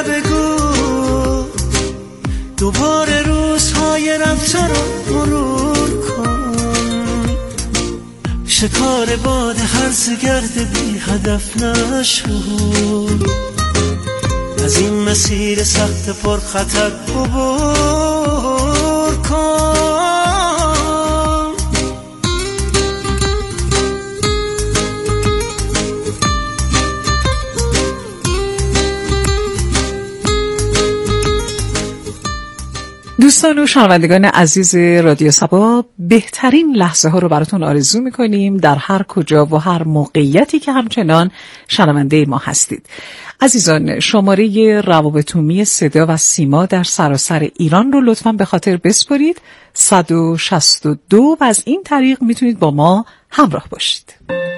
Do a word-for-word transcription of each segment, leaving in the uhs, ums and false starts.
بگو دوباره روزهای رفته رو مرور کن، شکار باد هرز گرد بی هدف نشو، از این مسیر سخت پر خطر عبور کن. دوستان و شنوندگان عزیز رادیو صبا، بهترین لحظه ها رو براتون آرزو میکنیم در هر کجا و هر موقعیتی که همچنان شنونده ما هستید. عزیزان، شماره روابط عمومی صدا و سیما در سراسر ایران رو لطفاً به خاطر بسپارید، صد و شصت و دو، و از این طریق میتونید با ما همراه باشید.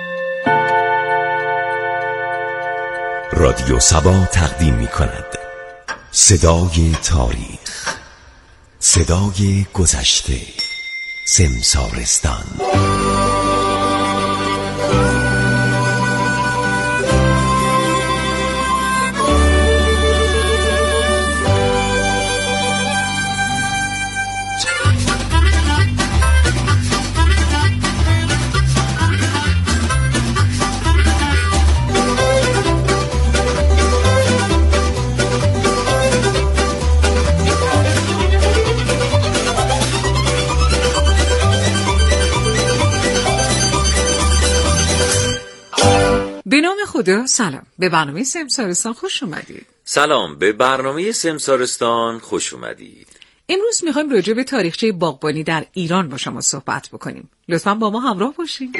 رادیو صبا تقدیم میکند صدای تاریخ، صدای گذشته، سمسارستان. به نام خدا، سلام. به برنامه سمسارستان خوش اومدید. سلام، به برنامه سمسارستان خوش اومدید. امروز میخوایم راجع به تاریخچه باغبانی در ایران با شما صحبت بکنیم. لطفاً با ما همراه باشید.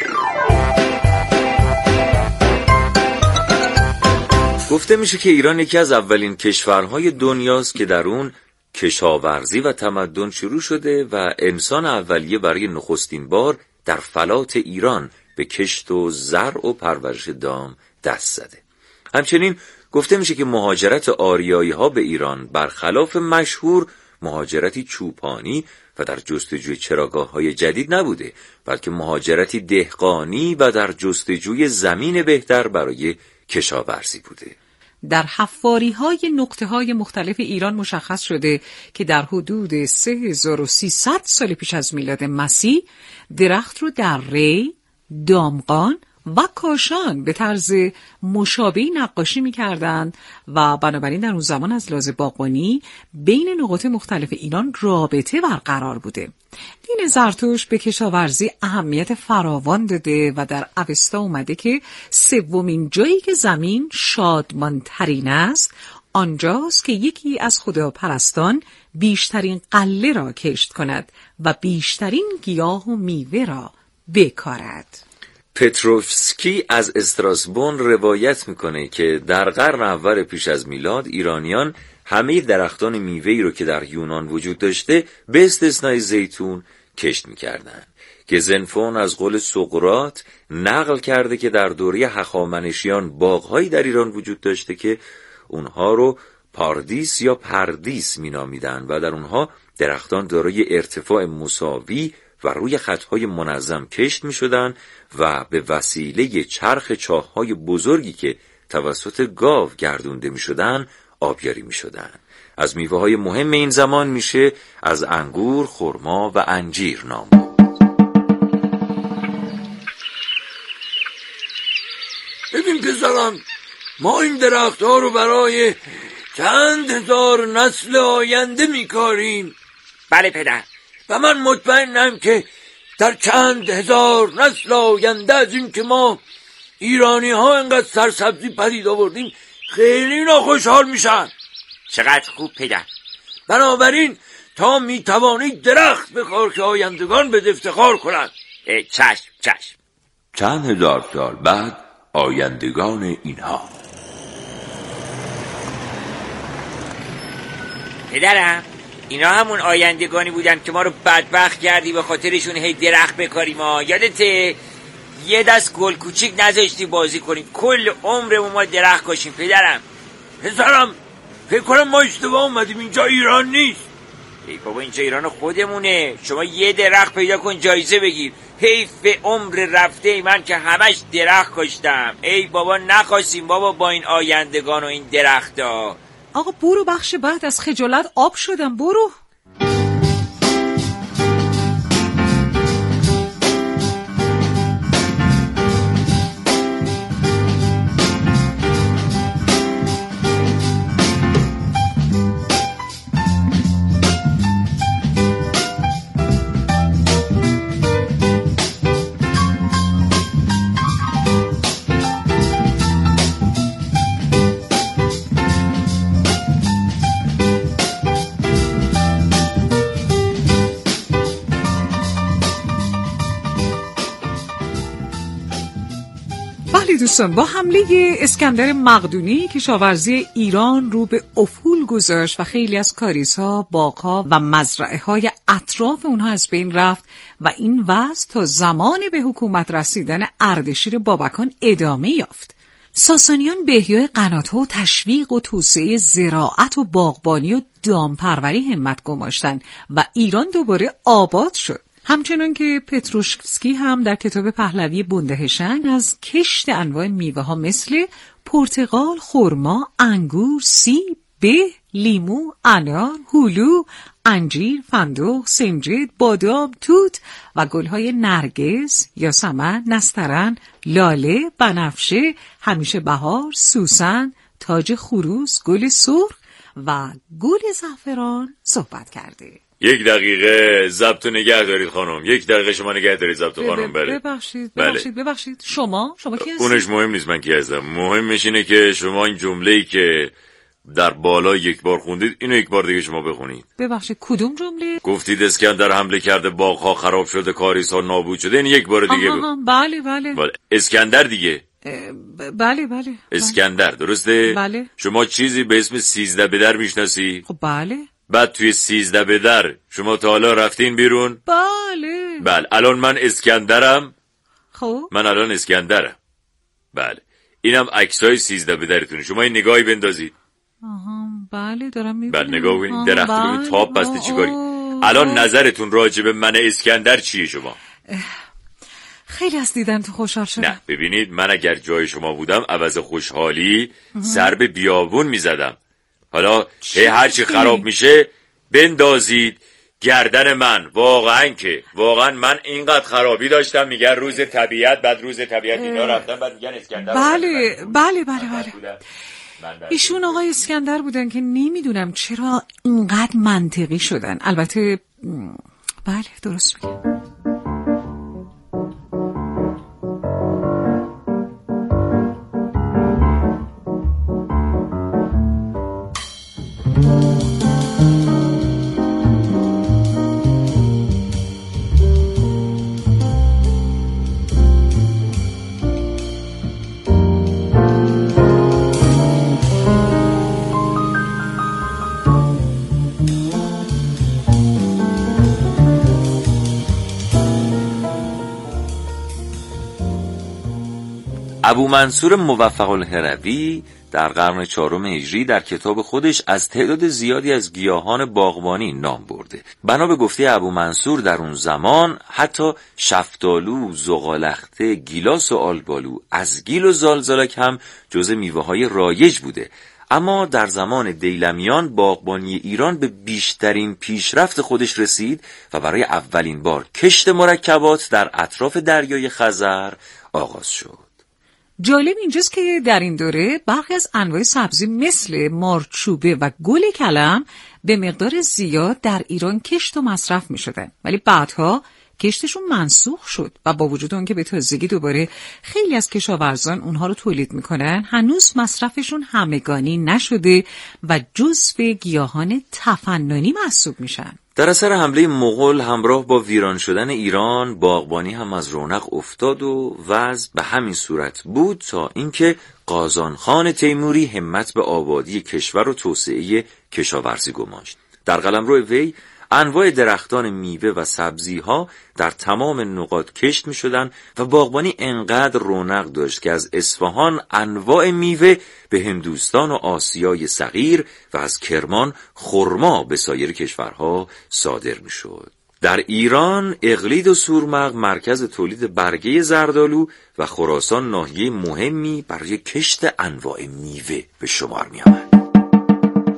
گفته میشه که ایران یکی از اولین کشورهای دنیاست که در اون کشاورزی و تمدن شروع شده و انسان اولیه برای نخستین بار در فلات ایران به کشت و زرع و پرورش دام دست زده. همچنین گفته میشه که مهاجرت آریایی ها به ایران برخلاف مشهور مهاجرتی چوپانی و در جستجوی چراگاه های جدید نبوده، بلکه مهاجرتی دهقانی و در جستجوی زمین بهتر برای کشاورزی بوده. در حفاری های نقطه های مختلف ایران مشخص شده که در حدود سه هزار و سیصد سال پیش از میلاد مسیح درخت رو در ری، دامغان و کاشان به طرز مشابهی نقاشی می‌کردند و بنابراین در اون زمان از لحاظ باغبانی بین نقاط مختلف ایران رابطه برقرار بوده. دین زرتشت به کشاورزی اهمیت فراوان داده و در اوستا اومده که سومین جایی که زمین شادمانترین است آنجاست که یکی از خداپرستان بیشترین غله را کشت کند و بیشترین گیاه و میوه را بکارد. پتروفسکی از استراسبون روایت میکنه که در قرن اول پیش از میلاد ایرانیان همه درختان میوه‌ای رو که در یونان وجود داشته به استثنای زیتون کشت میکردن، که زنفون از قول سقراط نقل کرده که در دوره هخامنشیان باغ‌هایی در ایران وجود داشته که اونها رو پاردیس یا پردیس مینامیدن و در اونها درختان دارای ارتفاع مساوی و روی خطهای منظم کشت می شدن و به وسیله چرخ چاه‌های بزرگی که توسط گاو گردونده می شدن آبیاری می شدن. از میوه‌های مهم این زمان میشه از انگور، خرما و انجیر نام برد. ببین پسرم، ما این درخت‌ها رو برای چند هزار نسل آینده می‌کاریم. بله پدر. و من مطمئنم که در چند هزار نسل آینده از این که ما ایرانی ها اینقدر سرسبزی پدید آوردیم خیلی ناخوشحال میشن. چقدر خوب پدر. بنابراین تا میتوانید درخت بخوار که آیندگان به افتخار کنند. چشم چشم. چند هزار سال بعد آیندگان اینها. پدرم، اینا همون آیندگانی بودن که ما رو بدبخت کردی به خاطرشون هی درخت بکاریم ها. یادته یه دست گل کوچیک نذاشتی بازی کنیم، کل عمرمون ما درخت کاشیم. پدرم پسرم، فکر کنم ما اشتباه اومدیم، اینجا ایران نیست. ای بابا، اینجا ایران خودمونه. شما یه درخت پیدا کن جایزه بگیر. حیف به عمر رفته ای من که همش درخت کاشتم. ای بابا نخواستیم بابا با این آیندگان و این درخت ها. آقا برو بخش بعد، از خجالت آب شدم، برو. دوستان، با حمله اسکندر مقدونی کشاورزی ایران رو به افول گذاشت و خیلی از کاریزها، باغها و مزرعه‌های اطراف اونها از بین رفت و این وضع تا زمان به حکومت رسیدن اردشیر بابکان ادامه یافت. ساسانیان به احیای قنات‌ها و تشویق و توسعه زراعت و باغبانی و دامپروری همت گماشتند و ایران دوباره آباد شد. همچنان که پتروشفسکی هم در کتاب پهلوی بندهشن از کشت انواع میوه ها مثل پرتقال، خرما، انگور، سیب، به، لیمو، انار، هلو، انجیر، فندق، سنجد، بادام، توت و گلهای نرگس، یاسمن، نسترن، لاله، بنفشه، همیشه بهار، سوسن، تاج خروس، گل سرخ و گل زعفران صحبت کرده. یک دقیقه ضبط نگه دارید خانم، یک دقیقه شما نگه دارید ضبط خانم. بله ببخشید ببخشید بله. ببخشید شما شما کی هستید؟ اونش مهم نیست من کی هستم، مهمش اینه که شما این جمله‌ای که در بالا یک بار خوندید اینو یک بار دیگه شما بخونید. ببخشید کدوم جمله؟ گفتید اسکندر حمله کرده، باغ‌ها خراب شده، کاریزها نابود شده. این یک بار دیگه آها ب... بله بله بله اسکندر دیگه. بله بله اسکندر درسته؟ بله. شما چیزی به اسم سیزده بدر میشناسی؟ خب بله. بعد توی سیزده بدر شما تا حالا رفتین بیرون؟ بله. بله الان من اسکندرم. خب من الان اسکندرم. بله اینم عکسای سیزده بدرتونه، شما این نگاهی بندازید. آها بله دارم میبینم. بله نگاه کنید، درخت رو ببینید، تاب بسته چیکاری. الان نظرتون راجع به من اسکندر چیه شما؟ خیلی از دیدن تو خوشحال شدم. نه ببینید من اگر جای شما بودم عوض خوشحالی سر به بیابون میزدم. حالا هر چی خراب میشه بندازید گردن من. واقعا که واقعا من اینقدر خرابی داشتم، میگن روز طبیعت، بعد روز طبیعت اینا رفتن، بعد میگن اسکندر. بله بله بله بله ایشون آقای اسکندر بودن که نمیدونم چرا اینقدر منطقی شدن. البته بله درست میگم. ابو منصور موفق الهروی در قرن چهارم هجری در کتاب خودش از تعداد زیادی از گیاهان باغبانی نام برده. بنا به گفته ابو منصور در اون زمان حتی شفتالو، زغالخته، گیلاس و آلبالو، ازگیل و زالزالک هم جزء میوه‌های رایج بوده. اما در زمان دیلمیان باغبانی ایران به بیشترین پیشرفت خودش رسید و برای اولین بار کشت مرکبات در اطراف دریای خزر آغاز شد. جالب اینجاست که در این دوره برخی از انواع سبزی مثل مارچوبه و گل کلم به مقدار زیاد در ایران کشت و مصرف می شدن، ولی بعدها کشتشون منسوخ شد و با وجود اون که به تازگی دوباره خیلی از کشاورزان اونها رو تولید میکنن، هنوز مصرفشون همگانی نشده و جزو گیاهان تفننی محسوب میشن. در اثر حمله مغول همراه با ویران شدن ایران، باغبانی هم از رونق افتاد و وضع به همین صورت بود تا اینکه قازان خان تیموری همت به آبادی کشور و توسعه کشاورزی گماشت. در قلمرو وی انواع درختان میوه و سبزی ها در تمام نقاط کشت می شدن و باغبانی انقدر رونق داشت که از اصفهان انواع میوه به هندوستان و آسیای صغیر و از کرمان خرما به سایر کشورها صادر می شد. در ایران اقلید و سورمق مرکز تولید برگه زردالو و خراسان ناحیه مهمی برای کشت انواع میوه به شمار می آمد.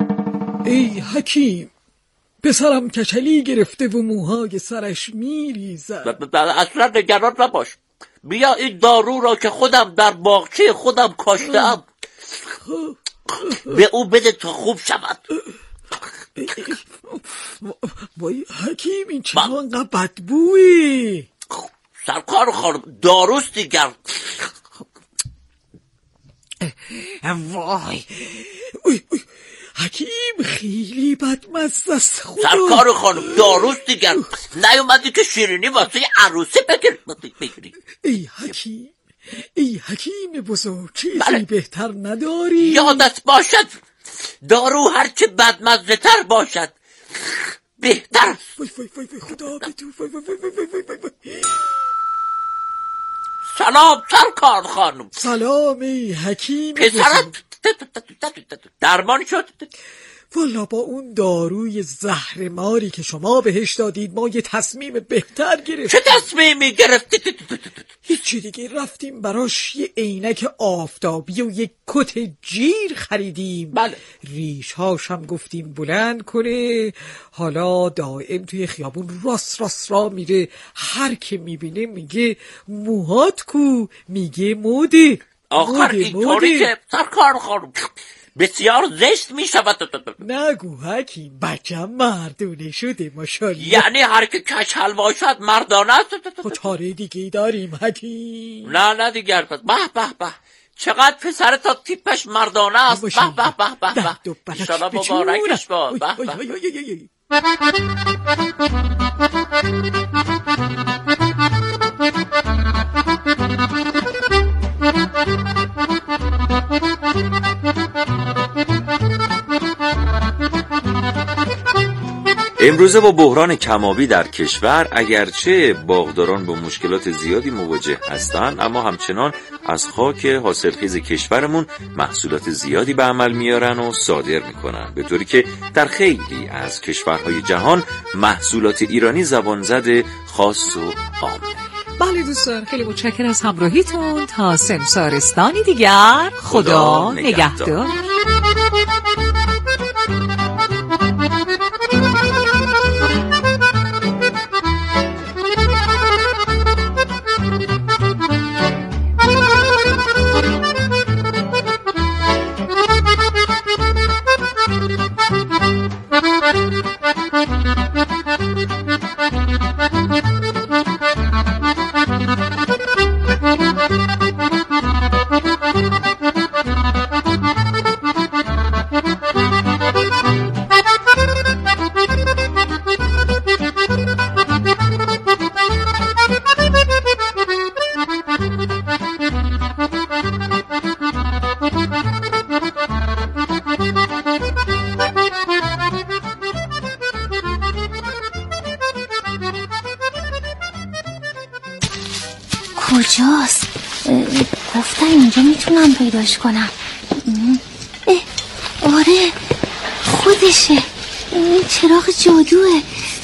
ای حکیم، پسرم کچلی گرفته و موهای سرش میریزد. اصلا نگران نباش، بیا این دارو را که خودم در باغچه خودم کاشتم به او بده تا خوب شود. وای حکیم، این چرا انقدر بدبویی؟ سرکار خانم داروست دیگر. وای اوی اوی. حکیم خیلی بدمزه است. خدا سرکار خانم داروست دیگر، نیومدی که شیرینی واسه عروسی بگیری. ای حکیم، ای حکیم بزرگ، چیزی بله. بهتر نداری؟ یادت باشد دارو هرچه بدمزه تر باشد بهتر است. وای وای وای وای خدا بدو. وای وای وای وای وای وای وای. سلام سرکار خانم. سلام ای حکیم پسرت درمان شد؟ والا با اون داروی زهر ماری که شما بهش دادید ما یه تصمیم بهتر گرفتیم. چه تصمیمی گرفتید؟ هیچی دیگه، رفتیم براش یه عینک آفتابی و یه کت جیر خریدیم. بله. ریش هاش هم گفتیم بلند کنه. حالا دائم توی خیابون راست راست را میره، هر که میبینه میگه موهات کو، میگه موده. آخر اینطوری که سرکار خانم بسیار زشت می شود. نگو حکیم، بچم مردونه شده ماشاءالله. یعنی هر که کچل باشد مردانه است. خب چاره دیگه داریم حکیم؟ نه نه دیگر پس. به به به چقدر پسر تا تیپش مردانه است. به به به به به انشالله مبارکش با. به به امروزه با بحران کم‌آبی در کشور اگرچه باغداران با مشکلات زیادی مواجه هستند، اما همچنان از خاک حاصلخیز کشورمون محصولات زیادی به عمل میارن و صادر میکنن، به طوری که در خیلی از کشورهای جهان محصولات ایرانی زبان زده خاص و عامه. بله دوستان، خیلی متشکرم از همراهیتون. تا سمسارستانی دیگر، خدا نگهدار. کجاست؟ گفتن اینجا میتونم پیداش کنم. اه آره خودشه، این چراغ جادوه.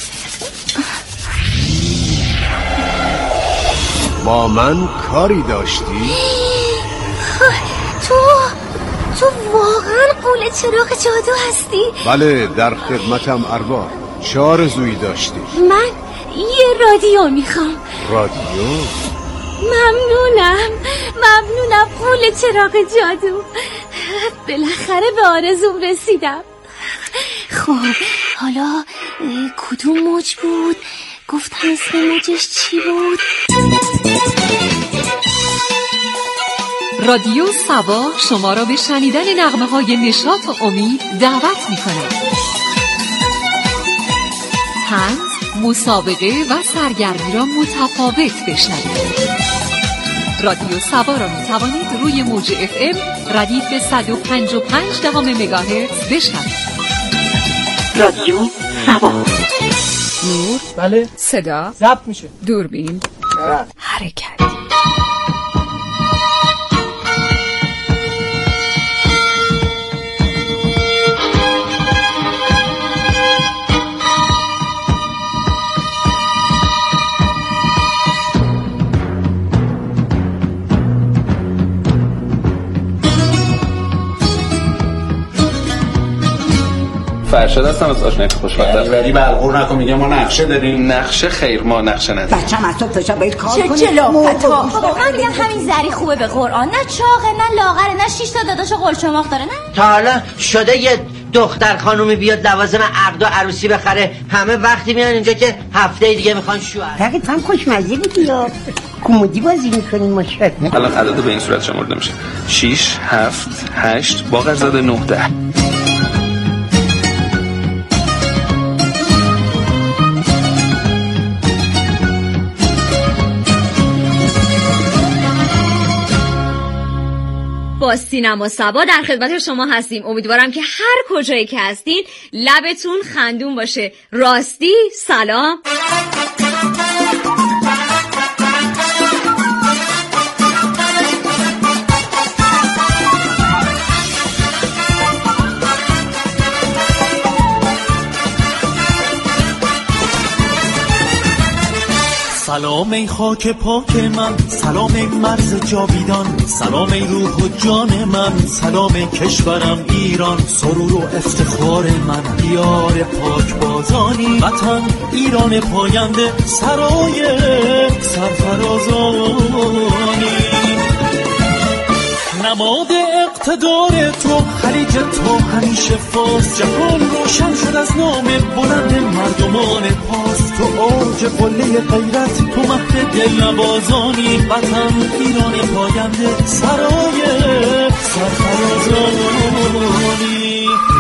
با من کاری داشتی؟ تو تو واقعا قول چراغ جادو هستی؟ بله در خدمتم ارباب. چه آرزویی داشتی؟ من یه رادیو میخوام. رادیو؟ ممنونم ممنونم قول چراغ جادو، بالاخره به آرزوم رسیدم. خب حالا کدوم موج بود؟ گفتن اسم موجش چی بود؟ رادیو سبا شما را به شنیدن نغمه های نشاط و امید دعوت می کند. طنز، مسابقه و سرگرمی را متفاوت بشنوید. رادیو سبا را می توانید روی موج اف ام ردیف صد و پنج و پنج دهم مگاهرتز بشنوید. رادیو سبا. نور، بله صدا ضبط میشه. دوربین، نه. حرکت. فرشاد هستم از آشنایی خوشبختم. ولی برقور نکن میگم ما نقشه داریم. نقشه خیر ما نقشه نداریم. بچه‌م از صبح تا شب باید کار کنی. چه جلافتا. بابا من میگم همین زری خوبه به قرآن. نه چاقه نه لاغره نه شش تا داداش قلچماق داره. نه تا حالا شده یه دختر خانومی بیاد لوازم عقد و عروسی بخره، همه وقتی میان اینجا که هفته دیگه میخوان شوهر. فقط هم خوشمزه بودی یا کمدی بازی میکنین ماشاءالله. الان عدد به این صورت شمرده میشه: شش، هفت، هشت، باقرزاده نه، ده. با سینما سبا در خدمت شما هستیم. امیدوارم که هر کجایی که هستین لبتون خندون باشه. راستی سلام. سلام ای خاک پاک من، سلام ای مرز جاویدان، سلام ای روح و جان من، سلام ای کشورم ایران، سرور و افتخار من، دیار پاک بازانی، وطن ایران پاینده، سرای سرفرازانی، نماد اقتدار تو، خلیج تو همیشه فاز، جهان روشن شد از نام بلند مردمان پاس، تو اوج قله غیرت، تو مهد دل نوازانی، وطن ایران پاینده، سرای سرفرازانی.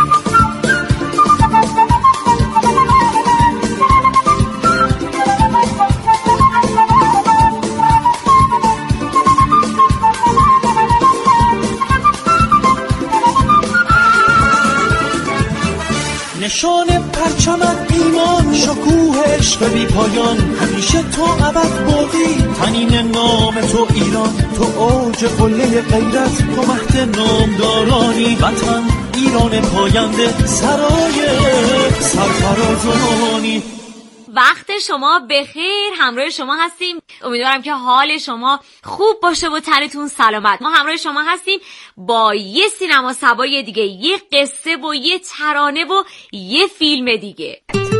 نشان پرچمت ایمان، شکوه عشق بی پایان، همیشه تو ابد باقی، تنین نام تو ایران، تو اوج قله غیرت، تو مهد نامدارانی، وطن ایران پاینده، سرای سرفرازانی. وقت شما بخیر، همراه شما هستیم. امیدوارم که حال شما خوب باشه و تنتون سلامت. ما همراه شما هستیم با یه سینما سبای دیگه، یه قصه و یه ترانه و یه فیلم دیگه.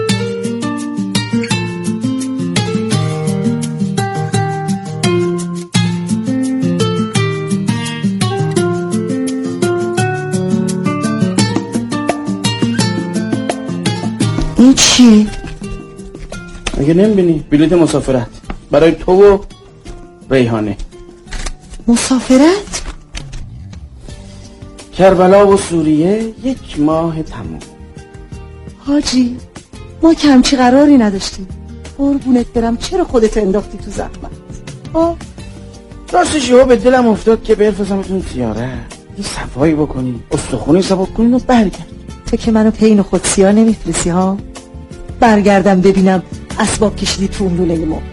این چی؟ مگه نمیبینی؟ بلیط مسافرت برای تو و ریحانه. مسافرت؟ کربلا و سوریه یک ماه تموم. حاجی ما کمچی قراری نداشتیم. قربونت برم، چرا خودت انداختی تو زحمت؟ آه راستش یهو به دلم افتاد که بفرستمتون زیارت، یه صفایی بکنی، استخونی سبک کنین و برگرد. تو که منو پین و خودسیا نمیفرسی ها؟ برگردم ببینم اسباب کشیدی تو اون لوله ما.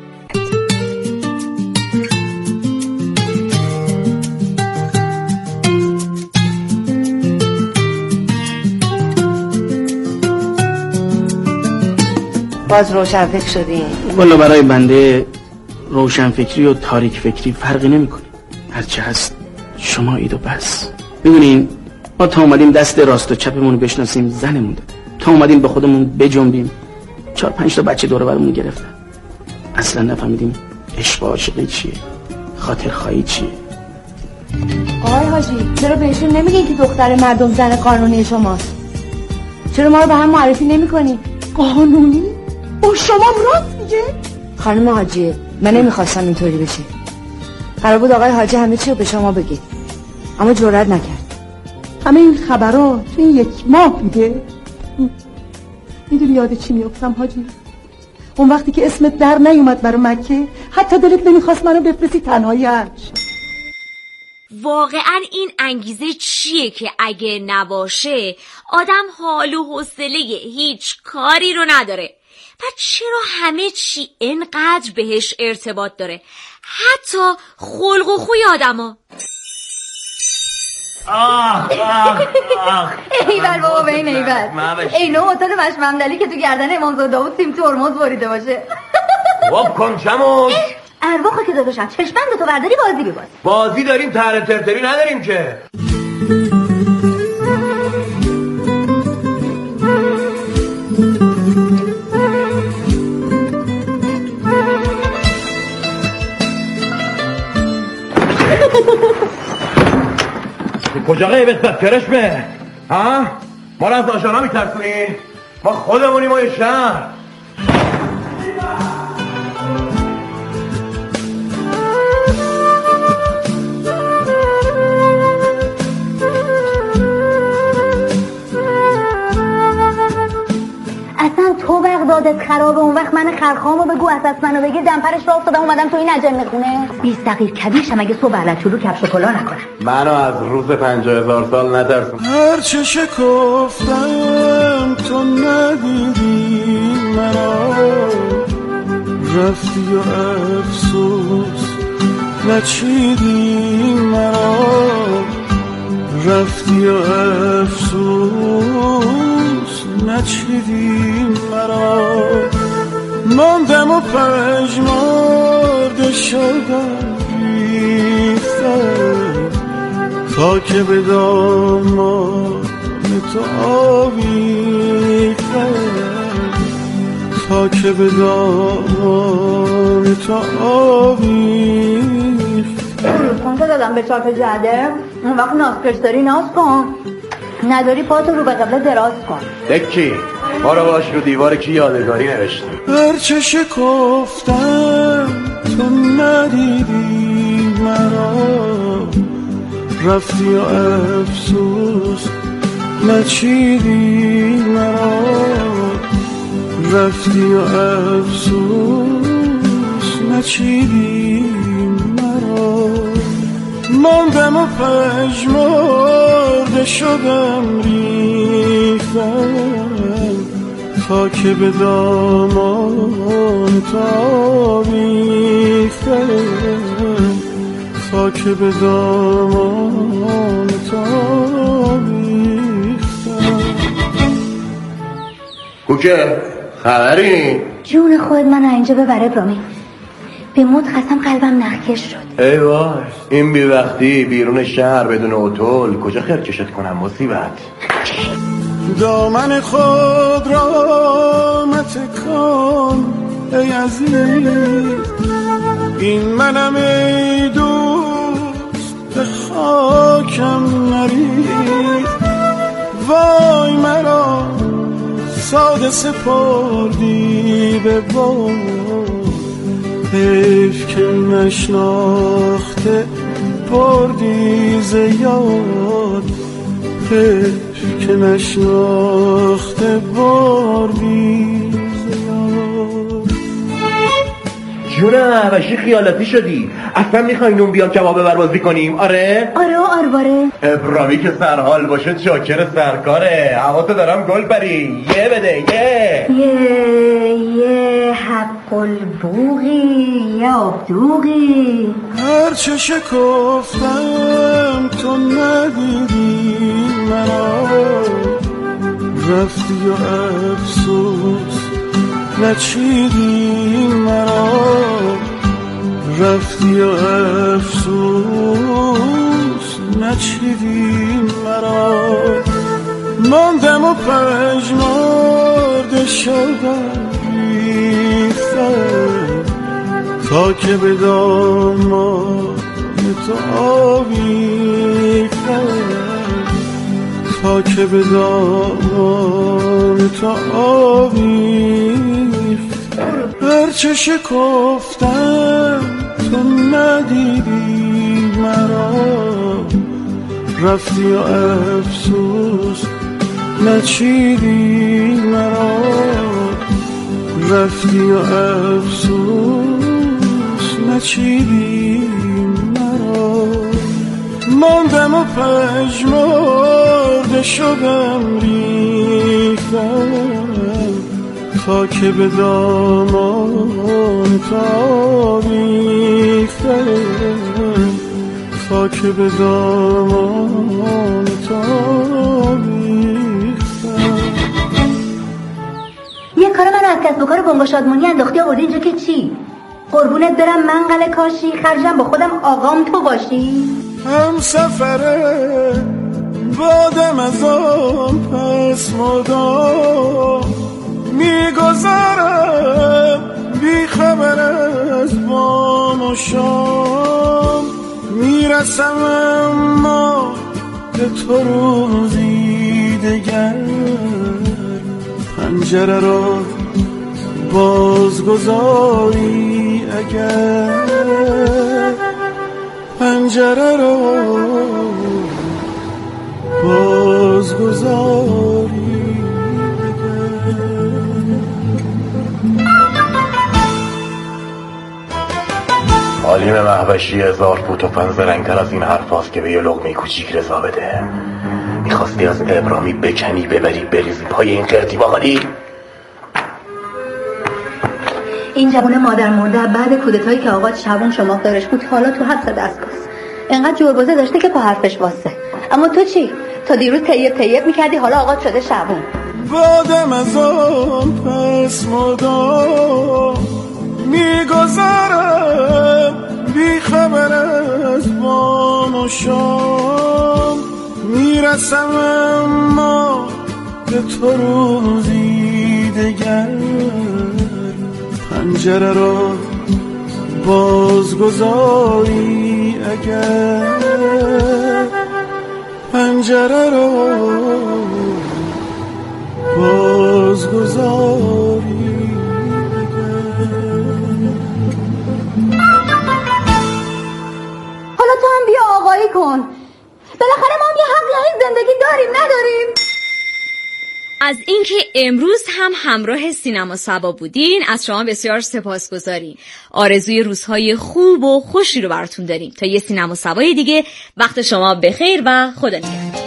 باز روشن فکر شدیم. والا برای بنده روشن فکری و تاریک فکری فرقی نمی کنه، هرچه هست شما اید و بس. ببینین ما تا اومدیم دست راست و چپمون بشناسیم زنمون داد، تا اومدیم به خودمون بجنبیم چهار پنج تا بچه دوره برمون گرفتن، اصلا نفهمیدیم عشق و عاشقی چیه، خاطر خواهی چیه. آقای حاجی چرا بهشون نمیگین که دختر مردم زن قانونی شماست؟ چرا ما رو به هم معرفی نمی کنی؟ قانونی؟ با شما راست میگه؟ خانم حاجی من نمیخواستم اینطوری بشه، قرار بود آقای حاجی همه چی رو به شما بگید اما جرئت نکرد. همه این خبرها تو این یک ماه میگه. میدونی یاد چی میافتم حاجی؟ اون وقتی که اسمت در نیومد برای مکه، حتی دلت نمیخواست منو بفرستی تنهایی حج. واقعا این انگیزه چیه که اگه نباشه آدم حال و حوصله هیچ کاری رو نداره؟ و چرا همه چی اینقدر بهش ارتباط داره؟ حتی خلق و خوی آدما. آه آه آه ایول بابا به این ایول اینو اتاق مشممدلی که تو گردن امام زاده داوود سیم ترمز بریده باشه. واب کن چموش ارواحو که داداشم چشمم تو برداری بازی بیباز. بازی داریم تره ترتری نداریم که. کجا غیبت بد کرشمه؟ ها؟ ما رو از آشانا میترسونی؟ ما خودمونیم ما یه شهر. اصلا تو بغدادت خرابه، اون وقت من خرخامو بگو اساس منو بگیر دمپرش را افتادم اومدم تو این عجل خونه. بیست دقیق کبیرشم اگه تو بغلت چلو کفش و کلا نکنم. منو از روز پنجاه هزار سال نترسون. هر چه شکفتم تو ندیدی مرا، رفتی و افسوس نچیدی مرا، رفتی و افسوس نچیدی مرا. ماندم و پژمرده شدم ریختم تا که به دامان تو آویختم، تا که به دامان تو آویختم. کن که دادم به چاپ جده، اون وقت ناز داری ناز کن، نداری پاتو رو به قبله دراز کن. دکی ما رو باش رو دیوار کی یادگاری نوشتی. هر چه شکفتم تو ندیدی مرا، رفتی و افسوس نچیدی مرا، رفتی و افسوس نچیدی مرا. ماندم و پژمرده شدم ریختم تا که به دامان تو آویختم، تا که به دامان تو آویختم. کوکه خبری؟ جون خود من اینجا ببر ابرامی، به موت خستم قلبم نخکش شد. ای وای این بی وقتی بیرون شهر بدون اوتول کجا خرکشت کنم مصیبت. دامن خود را متکان ای عزیز، این منم ای دوست به خاکم نرید. وای مرا ساده سپردی به باد، حیف که نشناخته بردی زیاد، حیف که نشناخته بردی زیاد. جونه عوشی خیالاتی شدی، اصلا میخوای نون بیام کباب بربازی کنیم؟ آره؟ آره آرواره. ابرامی که سرحال باشه چاکر سرکاره. حواسه دارم گل پری یه بده یه یه یه حق البوغی یه آبدوغی. هر چه شکفتم تو ندیدی مرا، رفتی و افسوس نچیدی مرا، رفتی و افسوس نچیدی مرا. ماندم و پژمرده شدم ریختم تا که به دامان تو آویختم، تا که به دامان تو آویختم. هر چه شکفتم تو ندیدی مرا، رفتی و افسوس نچیدی مرا، رفتی و افسوس نچیدی مرا. ماندم و پژمرده شدم ریختم تا که به دامان تو آویختم، تا که به دامان تو آویختم. یه کار من از کسب و کار بنگاه شادمانی انداختی آوردی اینجا که چی؟ قربونت برم منقل کاشی، خرجم با خودم آقام تو باشی. هم سفره بادم از آن پس مدام میگذارم بی خبر از بام و شام. میرسم اما به تو روزی دگر پنجره را بازگذاری، اگر پنجره را بازگذاری. عالیم مهوشی هزار فوت و پنز رنگتر از این حرف هاست که به یه لقمه کوچیک رضا بده. میخواستی از ابرامی بکنی ببری بریزی پای این قرتی باقالی؟ این جوان مادر مرده بعد کودتایی که آقا شبون شما دارش بود حالا تو حبس دستگاه. انقدر جربوزه داشته که پا حرفش واسه. اما تو چی؟ تا دیروز طیب طیب میکردی، حالا آقا شده شبون. بعدم از آن پس مدام میگذرم بی خبر از بام و شام، میرسم اما به تو روزی دگر پنجره را بازگذاری، اگر پنجره را بازگذاری. حالا تو هم بیا آقایی کن، بالاخره ما هم یه حقی این زندگی داریم نداریم؟ از اینکه امروز هم همراه سینما سبا بودین از شما بسیار سپاسگزاریم. آرزوی روزهای خوب و خوشی رو براتون داریم. تا یه سینما سبای دیگه، وقت شما بخیر و خدا نگهدار.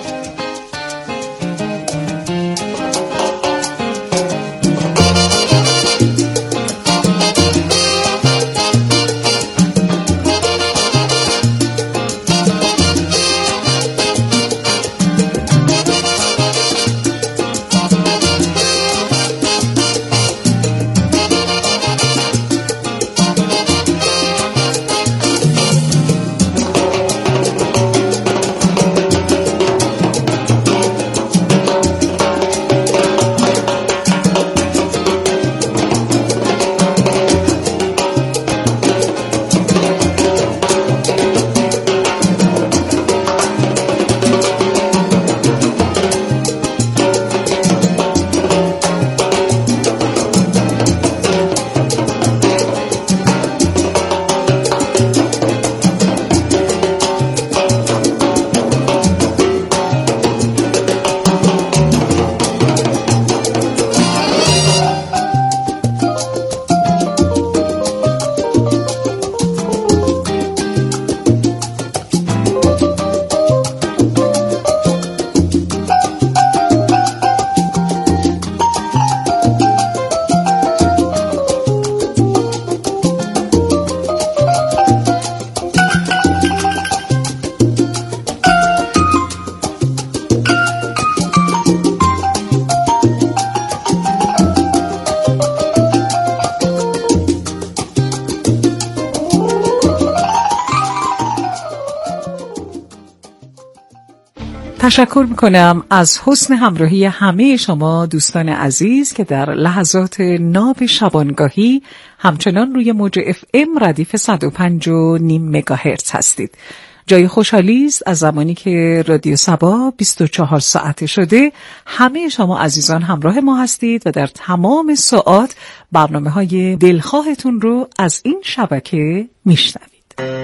تشکر میکنم از حسن همراهی همه شما دوستان عزیز که در لحظات ناب شبانگاهی همچنان روی موج اف ام ردیف صد و پنج و نیم مگاهرتز هستید. جای خوشحالی است از زمانی که رادیو سبا بیست و چهار ساعته شده همه شما عزیزان همراه ما هستید و در تمام ساعات برنامه‌های دلخواهتون رو از این شبکه میشنوید.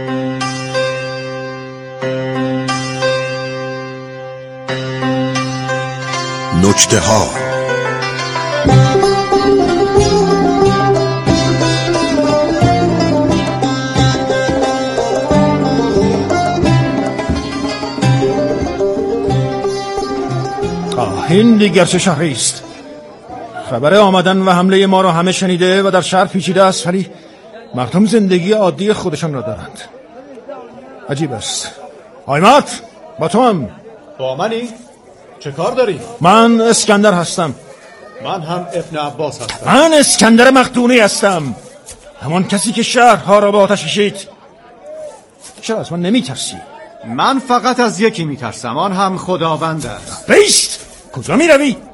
نکته ها این دیگر چه شهری است؟ خبر آمدن و حمله ما را همه شنیده و در شهر پیچیده است، ولی مردم زندگی عادی خودشان را دارند. عجیب است. آیمات با تو هم. با منی؟ چه کار داری؟ من اسکندر هستم. من هم ابن عباس هستم. من اسکندر مقدونی هستم، همان کسی که شهرها را به آتش کشید. چرا از من نمی ترسی؟ من فقط از یکی می ترسم، آن هم خداوند است. بیست! کجا می روی؟